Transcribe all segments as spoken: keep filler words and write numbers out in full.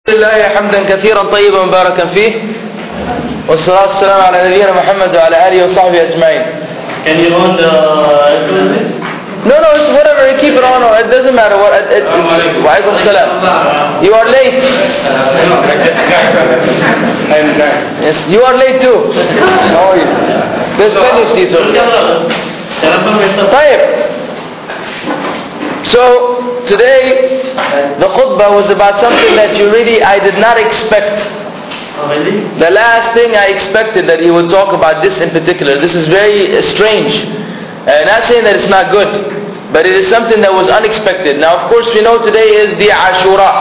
لله حمدا كثيرا طيبا مباركا فيه والصلاة والسلام على نبينا محمد وعلى آله وصحبه أجمعين. Can you hold the No, no, it's whatever, you keep it on, it doesn't matter what, it, it, it's, wa alaikum salam. You are late. Yes, you are late too. How are you? There's plenty of seats over there. طيب. So, today, the khutbah was about something that you really, I did not expect. The last thing I expected that he would talk about this in particular. This is very strange. Uh, not saying that it's not good, but it is something that was unexpected. Now, of course, we know today is the Ashura.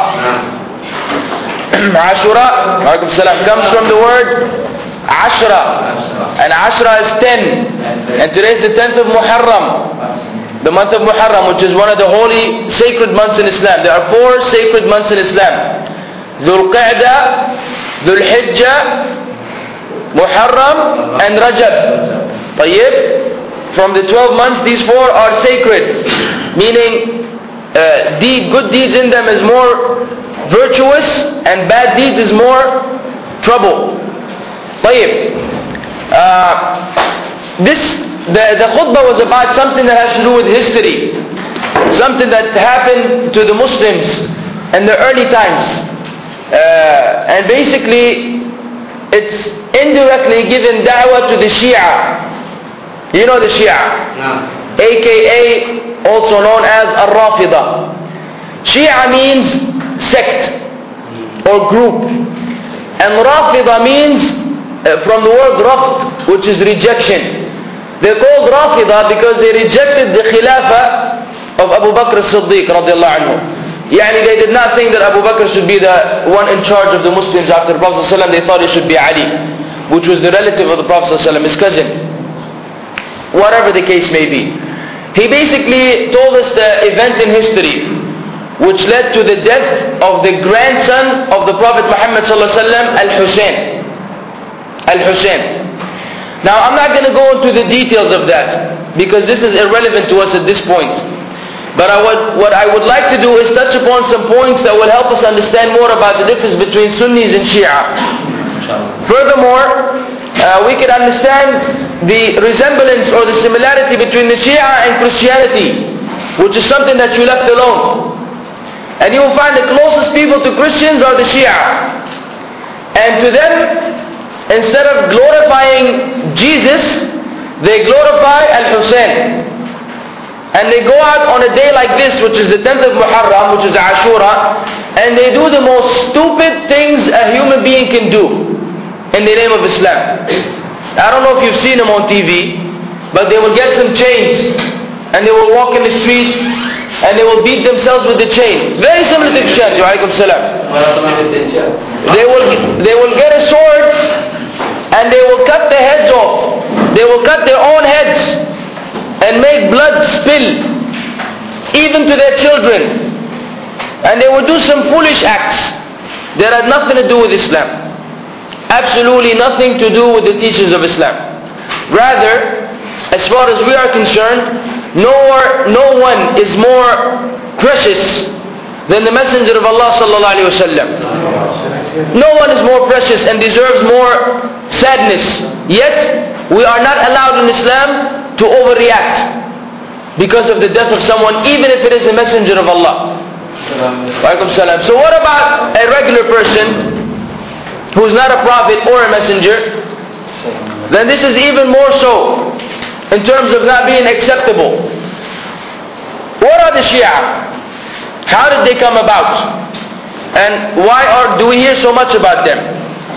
Ashura, alaikum salam, comes from the word Ashra. And Ashra is ten. And today is the tenth of Muharram. The month of Muharram, which is one of the holy, sacred months in Islam. There are four sacred months in Islam. Dhul Qa'dah, Dhul Hijjah, Muharram, and Rajab. Tayyib? From the twelve months, these four are sacred. Meaning, uh, deed, good deeds in them is more virtuous, and bad deeds is more trouble. Tayyib. Uh, this The, the khutbah was about something that has to do with history. Something that happened to the Muslims in the early times. Uh, and basically, it's indirectly given da'wah to the Shia. You know the Shia? No. A K A, also known as Al-Rafida. Shia means sect or group. And Rafida means, uh, from the word Rafd, which is rejection. They're called Rafida because they rejected the Khilafah of Abu Bakr as-Siddiq radiallahu anhu. Yani they did not think that Abu Bakr should be the one in charge of the Muslims after the Prophet ﷺ. They thought it should be Ali, which was the relative of the Prophet ﷺ, his cousin. Whatever the case may be. He basically told us the event in history which led to the death of the grandson of the Prophet Muhammad ﷺ, Al-Hussein. Al-Hussein. Now, I'm not going to go into the details of that because this is irrelevant to us at this point. But I would, what I would like to do is touch upon some points that will help us understand more about the difference between Sunnis and Shia. Furthermore, uh, we can understand the resemblance or the similarity between the Shia and Christianity, which is something that you left alone. And you will find the closest people to Christians are the Shia. And to them, instead of glorifying Jesus, they glorify Al-Hussein. And they go out on a day like this, which is the tenth of Muharram, which is Ashura, and they do the most stupid things a human being can do in the name of Islam. I don't know if you've seen them on T V, but they will get some chains, and they will walk in the street, and they will beat themselves with the chain. Very similar to Christianity. Alaykum salam. They will, they will get a sword, and they will cut their heads off. They will cut their own heads and make blood spill, even to their children. And they will do some foolish acts that had nothing to do with Islam. Absolutely nothing to do with the teachings of Islam. Rather, as far as we are concerned, no, no one is more precious than the Messenger of Allah sallallahu alaihi wasallam. No one is more precious and deserves more sadness. Yet, we are not allowed in Islam to overreact because of the death of someone, even if it is a messenger of Allah. So what about a regular person who is not a prophet or a messenger? Then this is even more so in terms of not being acceptable. What are the Shia? How did they come about? And why are, do we hear so much about them?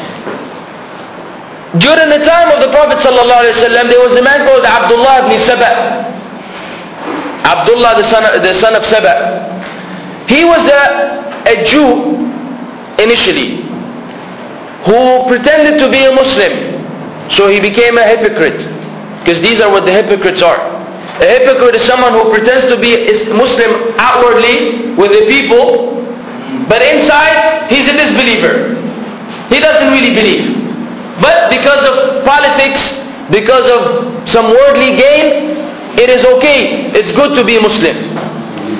During the time of the Prophet ﷺ, there was a man called Abdullah ibn Saba. Abdullah, the son of, the son of Saba. He was a, a Jew initially who pretended to be a Muslim. So he became a hypocrite. Because these are what the hypocrites are. A hypocrite is someone who pretends to be a Muslim outwardly with the people, but inside he's a disbeliever. He doesn't really believe. But because of politics, because of some worldly gain, it is okay, it's good to be a Muslim.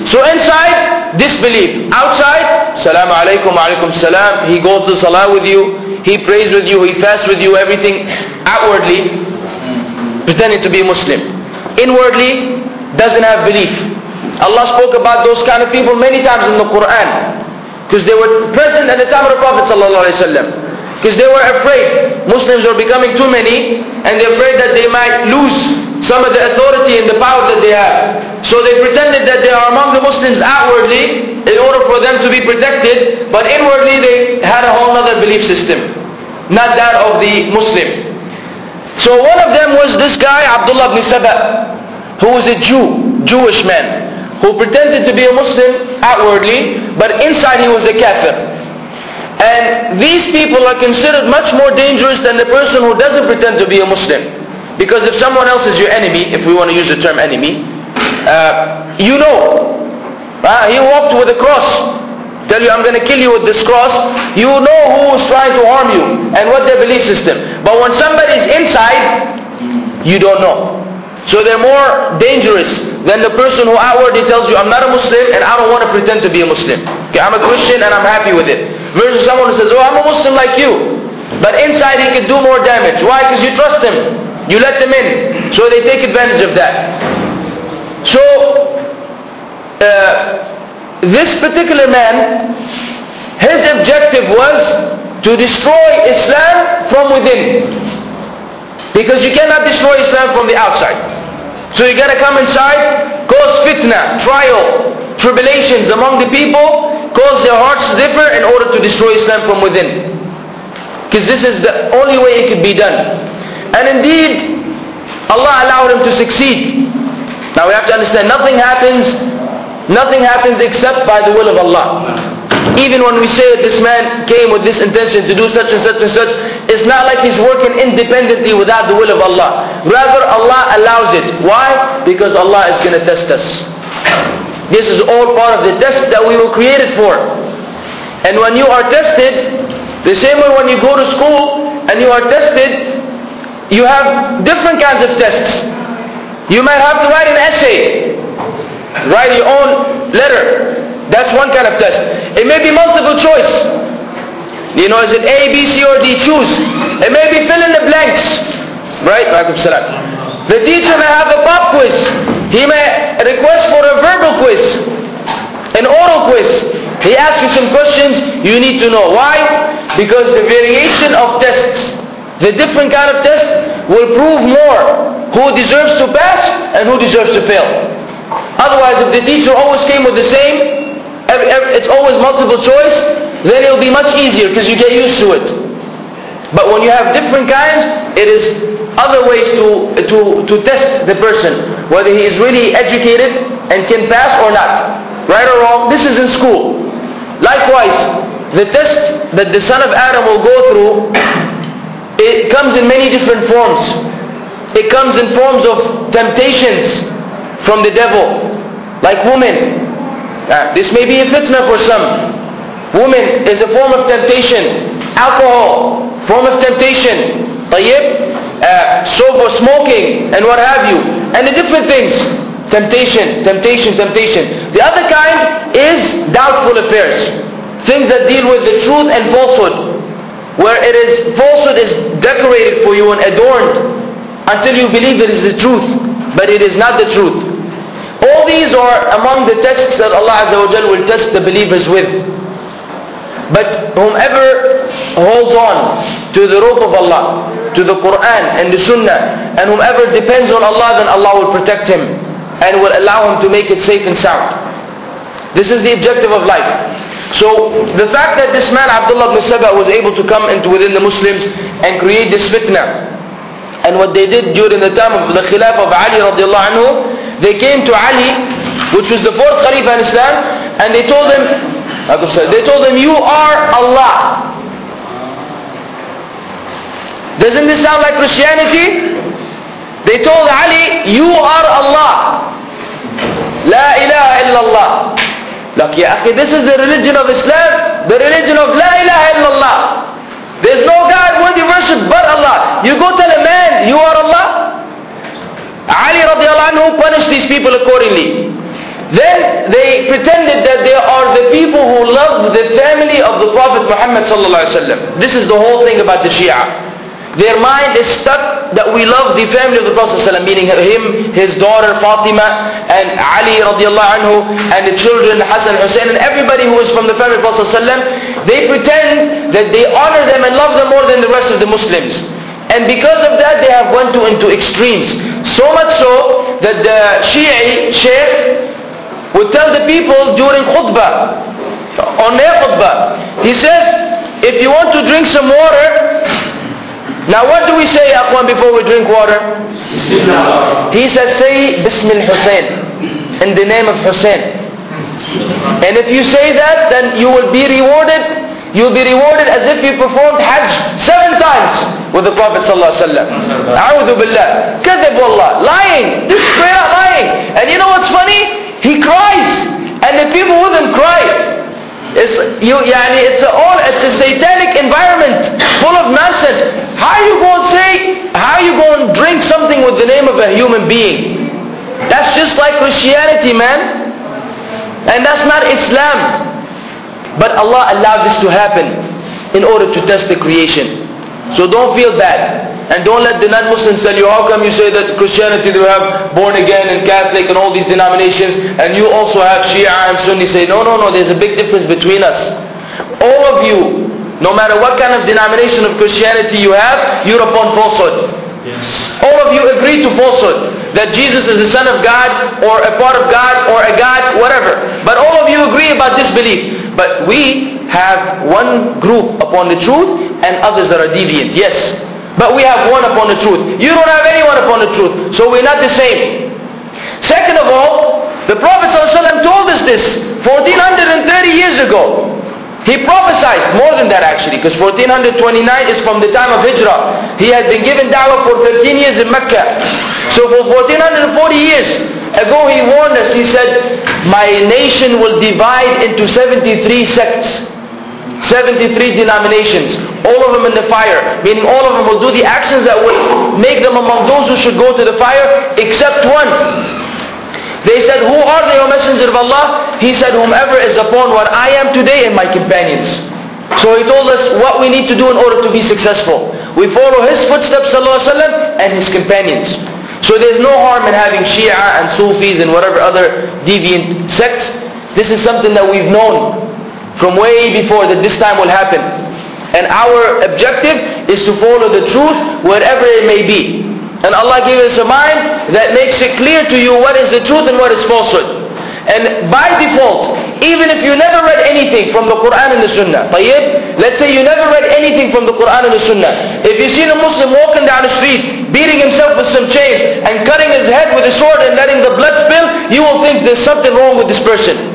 So inside, disbelief. Outside, Salaamu Alaikum, Alaikum Salam. He goes to Salah with you. He prays with you. He fasts with you. Everything outwardly, pretending to be a Muslim. Inwardly, doesn't have belief. Allah spoke about those kind of people many times in the Quran. Because they were present at the time of the Prophet ﷺ. Because they were afraid Muslims are becoming too many, and they're afraid that they might lose some of the authority and the power that they have. So they pretended that they are among the Muslims outwardly in order for them to be protected, but inwardly they had a whole other belief system, not that of the Muslim. So one of them was this guy Abdullah ibn Saba, who was a Jew, Jewish man, who pretended to be a Muslim outwardly, but inside he was a kafir. And these people are considered much more dangerous than the person who doesn't pretend to be a Muslim. Because if someone else is your enemy, if we want to use the term enemy, uh, you know. Uh, he walked with a cross. Tell you, I'm going to kill you with this cross. You know who is trying to harm you and what their belief system. But when somebody is inside, you don't know. So they're more dangerous than the person who outwardly tells you, I'm not a Muslim and I don't want to pretend to be a Muslim. Okay, I'm a Christian and I'm happy with it. Versus someone who says, oh, I'm a Muslim like you. But inside he could do more damage. Why? Because you trust him. You let them in. So they take advantage of that. So, uh, this particular man, his objective was to destroy Islam from within. Because you cannot destroy Islam from the outside. So you got to come inside, cause fitna, trial, tribulations among the people, cause their hearts to differ in order to destroy Islam from within. Because this is the only way it could be done. And indeed, Allah allowed him to succeed. Now we have to understand, nothing happens, nothing happens except by the will of Allah. Even when we say that this man came with this intention to do such and such and such, it's not like he's working independently without the will of Allah. Rather, Allah allows it. Why? Because Allah is going to test us. This is all part of the test that we were created for. And when you are tested, the same way when you go to school and you are tested, you have different kinds of tests. You might have to write an essay, write your own letter. That's one kind of test. It may be multiple choice. You know, is it A, B, C, or D? Choose. It may be fill in the blanks. Right? The teacher may have a pop quiz. He may request for a verbal quiz, an oral quiz. He asks you some questions you need to know. Why? Because the variation of tests, the different kind of tests will prove more who deserves to pass and who deserves to fail. Otherwise, if the teacher always came with the same, every, every, it's always multiple choice, then it'll be much easier because you get used to it. But when you have different kinds, it is other ways to, to, to test the person, whether he is really educated and can pass or not. Right or wrong, this is in school. Likewise, the test that the son of Adam will go through, it comes in many different forms. It comes in forms of temptations from the devil, like women. Uh, this may be a fitna for some. Woman is a form of temptation. Alcohol, form of temptation. Tayyib? Uh, so for smoking and what have you. And the different things. Temptation, temptation, temptation. The other kind is doubtful affairs. Things that deal with the truth and falsehood. Where it is, falsehood is decorated for you and adorned until you believe it is the truth. But it is not the truth. All these are among the tests that Allah Azza wa Jal will test the believers with. But whomever holds on to the rope of Allah, to the Quran and the Sunnah, and whomever depends on Allah, then Allah will protect him and will allow him to make it safe and sound. This is the objective of life. So the fact that this man Abdullah ibn Saba was able to come into within the Muslims and create this fitna, and what they did during the time of the Khilafah of Ali radiallahu anhu, they came to Ali, which was the fourth Khalifa in Islam, and they told him, they told him, you are Allah. Doesn't this sound like Christianity? They told Ali, you are Allah. La ilaha illallah. Look, ya akhi, this is the religion of Islam, the religion of La ilaha illallah. There's no God worthy worship but Allah. You go tell a man, you are Allah. Ali radiallahu anhu punished these people accordingly. Then they pretended that they are the people who love the family of the Prophet Muhammad sallallahu alaihi wasallam. This is the whole thing about the Shia. Their mind is stuck that we love the family of the Prophet ﷺ, meaning him, his daughter Fatima, and Ali radiallahu anhu, and the children Hassan, Hussein, and everybody who is from the family of the Prophet ﷺ. They pretend that they honor them and love them more than the rest of the Muslims. And because of that, they have went to into extremes. So much so that the Shi'i Sheikh would tell the people during khutbah, on their khutbah, he says, if you want to drink some water, now what do we say, Akhwan, before we drink water? He says, say Bismil Hussein, in the name of Hussein. And if you say that, then you will be rewarded, you'll be rewarded as if you performed Hajj seven times with the Prophet sallallahu alaihi wasallam. A'udhu billah. Kadhib wallah. Lying. This is straight up lying. And you know what's funny? He cries. And the people with him cry. It's, you, yani it's, a all, it's a satanic environment full of nonsense. How are you going to say, how are you going to drink something with the name of a human being? That's just like Christianity, man. And that's not Islam. But Allah allowed this to happen in order to test the creation. So don't feel bad. And don't let the non-Muslims tell you, how come you say that Christianity, they have born again and Catholic and all these denominations, and you also have Shia and Sunni. Say, no, no, no, there's a big difference between us. All of you, no matter what kind of denomination of Christianity you have, you're upon falsehood. Yes. All of you agree to falsehood. That Jesus is the Son of God, or a part of God, or a God, whatever. But all of you agree about this belief. But we have one group upon the truth, and others that are deviant. Yes. But we have one upon the truth. You don't have anyone upon the truth. So we're not the same. Second of all, the Prophet ﷺ told us this fourteen thirty years ago. He prophesied, more than that actually, because fourteen twenty-nine is from the time of Hijrah. He had been given da'wah for thirteen years in Mecca. So for fourteen forty years ago he warned us. He said, my nation will divide into seventy-three sects. seventy-three denominations, all of them in the fire, meaning all of them will do the actions that will make them among those who should go to the fire, except one. They said, who are they, O Messenger of Allah? He said, whomever is upon what I am today and my companions. So he told us what we need to do in order to be successful. We follow his footsteps, sallallahu alaihi wasallam, and his companions. So there's no harm in having Shia and Sufis and whatever other deviant sects. This is something that we've known from way before that this time will happen. And our objective is to follow the truth wherever it may be. And Allah gave us a mind that makes it clear to you what is the truth and what is falsehood. And by default, even if you never read anything from the Quran and the Sunnah, طيب, let's say you never read anything from the Quran and the Sunnah. If you see a Muslim walking down the street, beating himself with some chains and cutting his head with a sword and letting the blood spill, you will think there's something wrong with this person.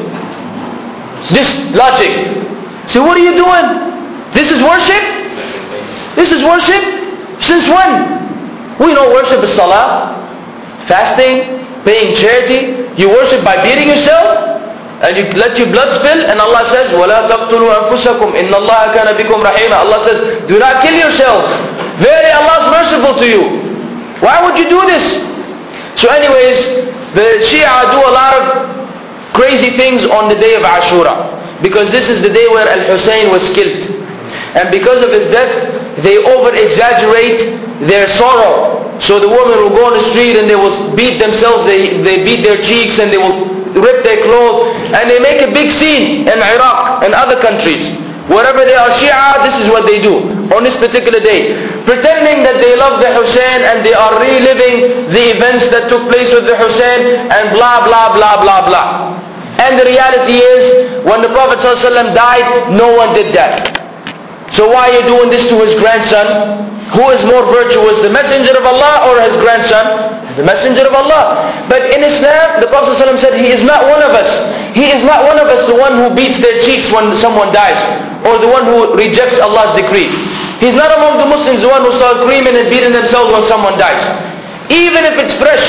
Just logic. So what are you doing? This is worship? This is worship? Since when? We know worship is salah, fasting, paying charity. You worship by beating yourself and you let your blood spill, and Allah says, وَلَا تَقْتُلُوا أَنفُسَكُمْ إِنَّ اللَّهَ كَانَ بِكُمْ رَحِيمًا. Allah says, do not kill yourselves. Verily Allah is merciful to you. Why would you do this? So anyways, the Shia do a lot of crazy things on the day of Ashura, because this is the day where Al-Hussein was killed. And because of his death, they over-exaggerate their sorrow. So the women will go on the street and they will beat themselves, they, they beat their cheeks and they will rip their clothes, and they make a big scene in Iraq and other countries. Wherever they are Shia, this is what they do on this particular day, pretending that they love the Hussein and they are reliving the events that took place with the Hussein and blah blah blah blah blah. And the reality is, when the Prophet ﷺ died, no one did that. So why are you doing this to his grandson? Who is more virtuous, the Messenger of Allah or his grandson? The Messenger of Allah. But in Islam, the Prophet ﷺ said, he is not one of us. He is not one of us, the one who beats their cheeks when someone dies, or the one who rejects Allah's decree. He's not among the Muslims, the one who starts screaming and beating themselves when someone dies. Even if it's fresh.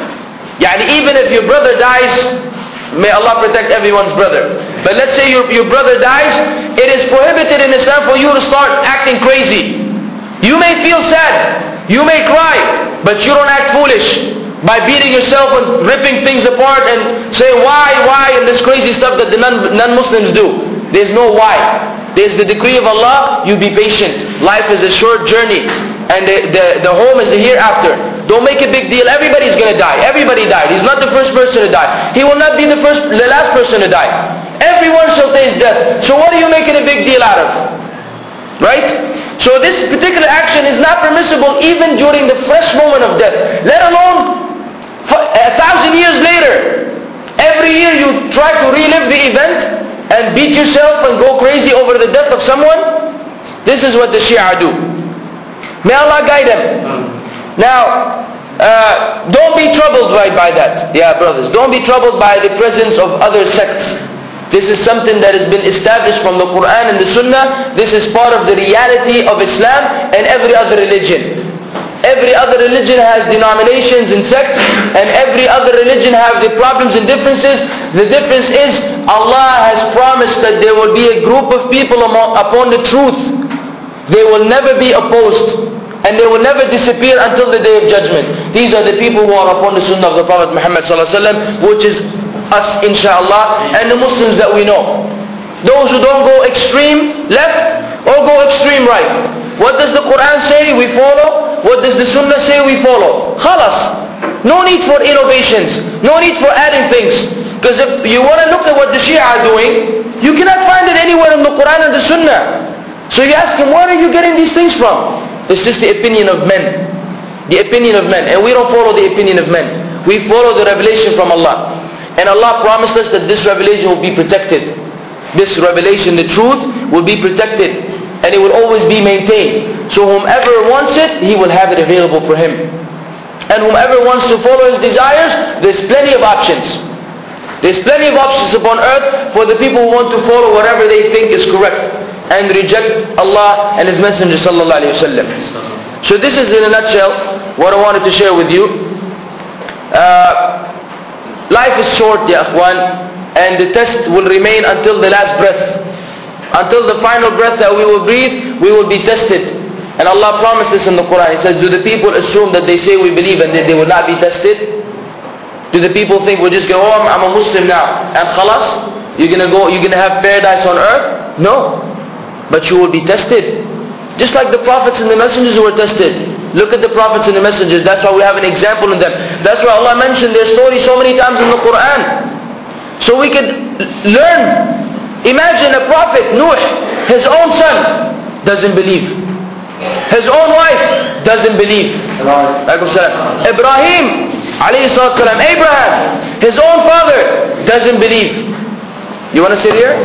Yani even if your brother dies, may Allah protect everyone's brother. But let's say your, your brother dies, it is prohibited in Islam for you to start acting crazy. You may feel sad, you may cry, but you don't act foolish. by beating yourself and ripping things apart and saying why, why, and this crazy stuff that the non, non-Muslims do. There's no why. There's the decree of Allah, you be patient. Life is a short journey, and the, the, the home is the hereafter. Don't make a big deal. Everybody's going to die. Everybody died. He's not the first person to die. He will not be the first, the last person to die. Everyone shall taste death. So what are you making a big deal out of? Right? So this particular action is not permissible even during the fresh moment of death. Let alone a thousand years later. Every year you try to relive the event and beat yourself and go crazy over the death of someone. This is what the Shia do. May Allah guide them. Now, uh, don't be troubled right by that. Yeah, brothers. Don't be troubled by the presence of other sects. This is something that has been established from the Quran and the Sunnah. This is part of the reality of Islam and every other religion. Every other religion has denominations and sects, and every other religion has the problems and differences. The difference is Allah has promised that there will be a group of people upon the truth. They will never be opposed, and they will never disappear until the day of judgment. These are the people who are upon the Sunnah of the Prophet Muhammad sallallahu alaihi wasallam, which is us, inshallah, and the Muslims that we know. Those who don't go extreme left or go extreme right. What does the Quran say? We follow. What does the Sunnah say? We follow. Khalas. No need for innovations. No need for adding things. Because if you want to look at what the Shia are doing, you cannot find it anywhere in the Quran and the Sunnah. So you ask him, where are you getting these things from? It's just the opinion of men. The opinion of men. And we don't follow the opinion of men. We follow the revelation from Allah. And Allah promised us that this revelation will be protected. This revelation, the truth, will be protected. And it will always be maintained. So whomever wants it, he will have it available for him. And whomever wants to follow his desires, there's plenty of options. There's plenty of options upon earth for the people who want to follow whatever they think is correct and reject Allah and His Messenger sallallahu alaihi wasallam. So this is in a nutshell what I wanted to share with you. Uh, life is short, ya akhwan, and the test will remain until the last breath. Until the final breath that we will breathe, we will be tested. And Allah promised this in the Quran. He says, do the people assume that they say we believe and that they will not be tested? Do the people think we'll just go, oh, I'm, I'm a Muslim now, and khalas, you're gonna go, you're gonna have paradise on earth? No. But you will be tested. Just like the prophets and the messengers who were tested. Look at the prophets and the messengers. That's why we have an example in them. That's why Allah mentioned their story so many times in the Quran. So we could learn. Imagine a prophet, Nuh, his own son doesn't believe. His own wife doesn't believe. Ibrahim, alayhi salatu salam, Abraham, his own father doesn't believe. You want to sit here?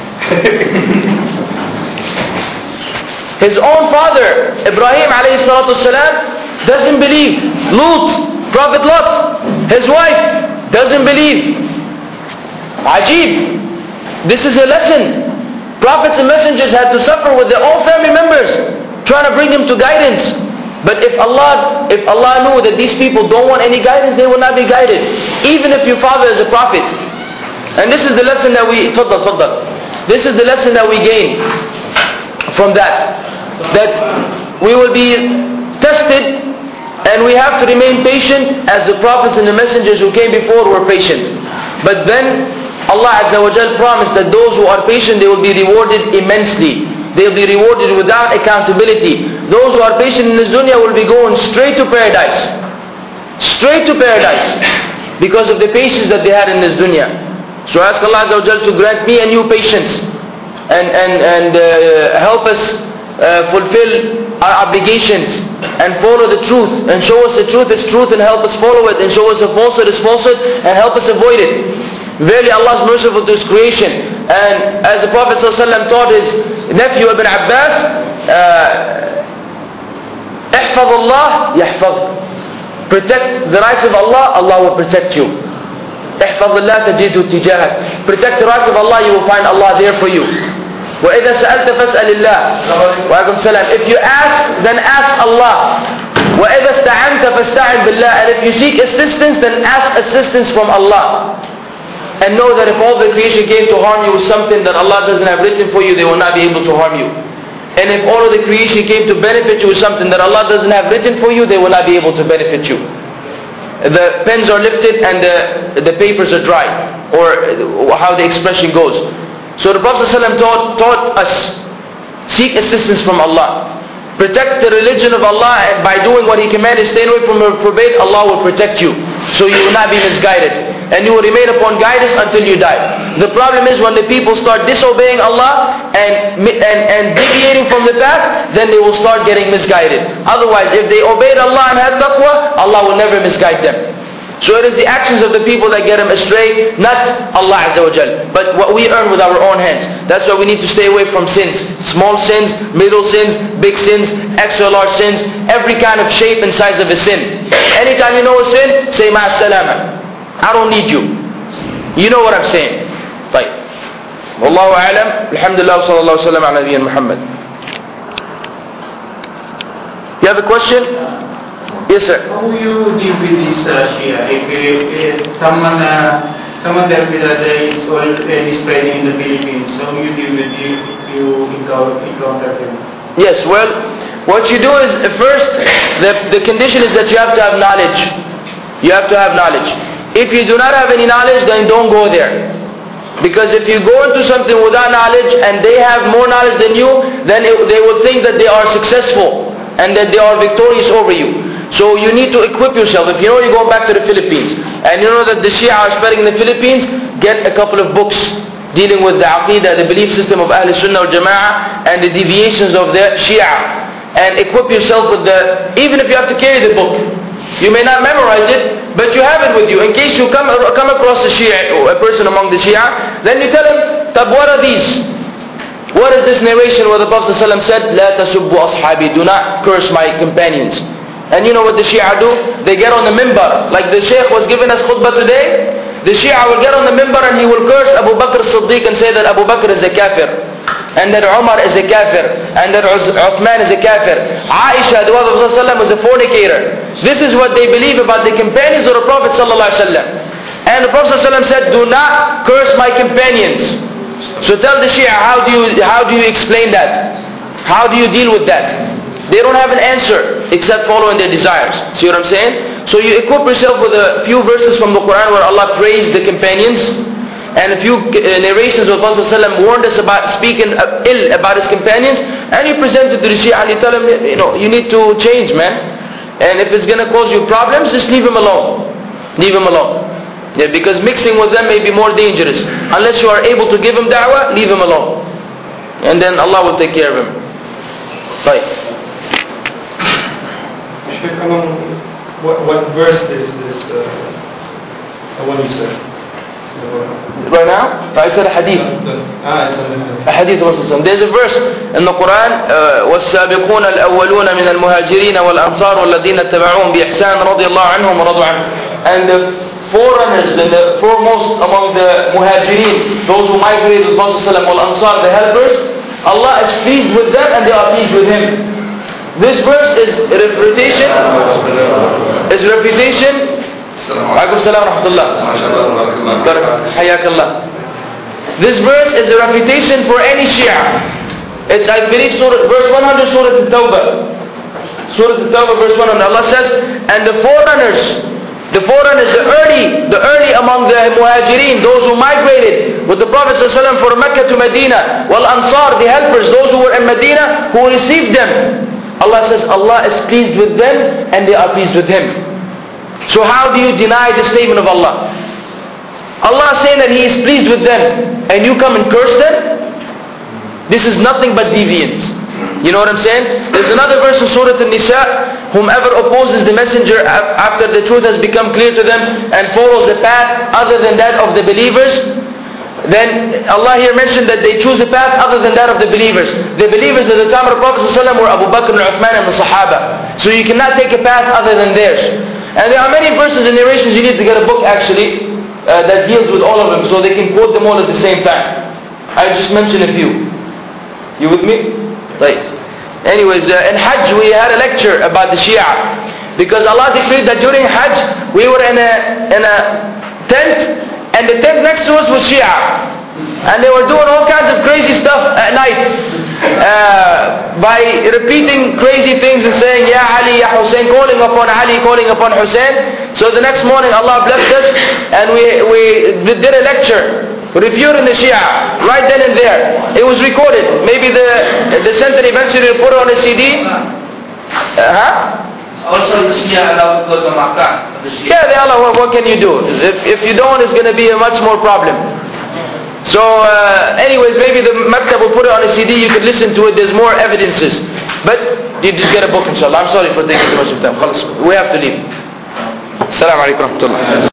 His own father, Ibrahim alayhi salatu salam, doesn't believe. Lut, Prophet Lot, his wife doesn't believe. Ajib. This is a lesson. Prophets and messengers had to suffer with their own family members, trying to bring them to guidance. But if Allah, if Allah knew that these people don't want any guidance, they will not be guided. Even if your father is a prophet. And this is the lesson that we, taddal, taddal. This is the lesson that we gain from that. That we will be tested, and we have to remain patient as the prophets and the messengers who came before were patient. But then Allah Azza wa Jal promised that those who are patient, they will be rewarded immensely. They will be rewarded without accountability. Those who are patient in this dunya will be going straight to paradise. Straight to paradise. Because of the patience that they had in this dunya. So ask Allah Azza wa Jal to grant me and you patience. And, and, and uh, help us uh, fulfill our obligations. And follow the truth. And show us the truth is truth and help us follow it. And show us the falsehood is falsehood and help us avoid it. Verily Allah is merciful to His creation. And as the Prophet ﷺ taught his nephew Ibn Abbas, احفظ Allah يحفظ. Protect the rights of Allah, Allah will protect you. احفظ الله تجده تجاهك. Protect the rights of Allah, you will find Allah there for you. وإذا سألت فاسأل الله. وعليكم السلام. If you ask, then ask Allah. وإذا استعنت فاستعن بالله. And if you seek assistance, then ask assistance from Allah. And know that if all the creation came to harm you with something that Allah doesn't have written for you, they will not be able to harm you. And if all of the creation came to benefit you with something that Allah doesn't have written for you, they will not be able to benefit you. the pens are lifted and the, the papers are dry, or how the expression goes. So the Prophet ﷺ taught, taught us, seek assistance from Allah. Protect the religion of Allah, and by doing what He commanded, stay away from what He forbade, Allah will protect you. So you will not be misguided. And you will remain upon guidance until you die. The problem is when the people start disobeying Allah and, and, and deviating from the path, then they will start getting misguided. Otherwise, if they obeyed Allah and had taqwa, Allah will never misguide them. So it is the actions of the people that get them astray, not Allah Azza wa Jal, but what we earn with our own hands. That's why we need to stay away from sins. Small sins, middle sins, big sins, extra large sins, every kind of shape and size of a sin. Anytime you know a sin, say Ma'as salama. I don't need you. You know what I'm saying. طيب. Wallahu a'lam. Alhamdulillah wa sallallahu wa sallam ala nabiyyina Muhammad. You have a question? Yes, sir. How do you deal with this uh, Shia? If, if, if someone, uh, someone tells me that there is oil is spreading in the Philippines, how do you deal with it if you encounter, encounter them? Yes, well, what you do is, first, the, the condition is that you have to have knowledge. You have to have knowledge. If you do not have any knowledge, then don't go there. Because if you go into something without knowledge and they have more knowledge than you, then it, they will think that they are successful and that they are victorious over you. So you need to equip yourself. If you know you're going back to the Philippines and you know that the Shia are spreading in the Philippines, get a couple of books dealing with the Aqidah, the belief system of Ahl Sunnah wal Jama'ah and the deviations of the Shia, and equip yourself with the, even if you have to carry the book, you may not memorize it, but you have it with you. In case you come, come across a Shia, or a person among the Shia, then you tell him, Tab, what are these? What is this narration where the Prophet ﷺ said, La tasubbu ashabi, do not curse my companions. And you know what the Shia do? They get on the mimbar. Like the Shaykh was giving us khutbah today. The Shia will get on the mimbar and he will curse Abu Bakr as-Siddiq and say that Abu Bakr is a kafir. And that Umar is a kafir. And that Uthman is a kafir. Aisha, the wife of Rasulullah, was a fornicator. This is what they believe about the companions of the Prophet ﷺ. And the Prophet ﷺ said, do not curse my companions. So tell the Shia, how do you, how do you explain that? How do you deal with that? They don't have an answer except following their desires. See what I'm saying? So you equip yourself with a few verses from the Quran where Allah praised the companions, and a few narrations where Prophet ﷺ warned us about speaking ill about his companions, and you present it to the Shia and you tell him, you know, you need to change, man. And if it's going to cause you problems, just leave him alone. Leave him alone. Yeah, because mixing with them may be more dangerous. Unless you are able to give him da'wah, leave him alone. And then Allah will take care of him. Right. What, what verse is this, uh, what you said? Right now? I said a hadith. Ah, it's a A hadith of Rasulullah. There's a verse in the Quran, وَالسَّابِقُونَ الْأَوَّلُونَ مِنَ الْمُهَاجِرِينَ وَالْأَنصَارُ وَالَّذِينَ اتَّبَعُوهُم بِإِحْسَانٍ رَضِيَ اللَّهُ عَنْهُمْ وَرَضُوا عَنْهُ. And the forerunners and the foremost among the muhajirin, those who migrated with Prophet ﷺ, wal-Ansar, the helpers, Allah is pleased with them and they are pleased with Him. This verse is refutation, is refutation. Alaikum salam wa rahmatullah. Hayakallah. This verse is a refutation for any Shia. It's, I believe, surah, verse one hundred, Surah At-Tawbah. Surah At-Tawbah, verse one hundred. Allah says, and the forerunners, the forerunners, the early, the early among the muhajirin, those who migrated with the Prophet ﷺ from Mecca to Medina, wal Ansar, the helpers, those who were in Medina, who received them. Allah says Allah is pleased with them and they are pleased with Him. So how do you deny the statement of Allah? Allah is saying that He is pleased with them and you come and curse them? This is nothing but deviance. You know what I'm saying? There's another verse in Surah An-Nisa, whomever opposes the messenger after the truth has become clear to them and follows the path other than that of the believers, then Allah here mentioned that they choose a path other than that of the believers. The believers at the time of the Prophet ﷺ were Abu Bakr and Uthman and the Sahaba. So you cannot take a path other than theirs. And there are many verses and narrations, you need to get a book actually uh, that deals with all of them so they can quote them all at the same time. I just mentioned a few. You with me? Right. Anyways, uh, in Hajj we had a lecture about the Shia. Because Allah decreed that during Hajj we were in a, in a tent, and the tent next to us was Shia. And they were doing all kinds of crazy stuff at night. uh, by repeating crazy things and saying, Ya Ali, Ya Hussein, calling upon Ali, calling upon Hussein. So the next morning Allah blessed us and we, we did a lecture refuting the Shia right then and there. It was recorded. Maybe the, the center eventually will put it on a C D. Uh, huh? Also, the Shia allowed to go to Makkah. The Shia. Yeah, they allow. What, what can you do? If, if you don't, it's going to be a much more problem. So, uh, anyways, maybe the maktab will put it on a C D. You could listen to it. There's more evidences. But you just get a book, inshallah. I'm sorry for taking too much of time. We have to leave. Assalamu alaikum wa rahmatullah.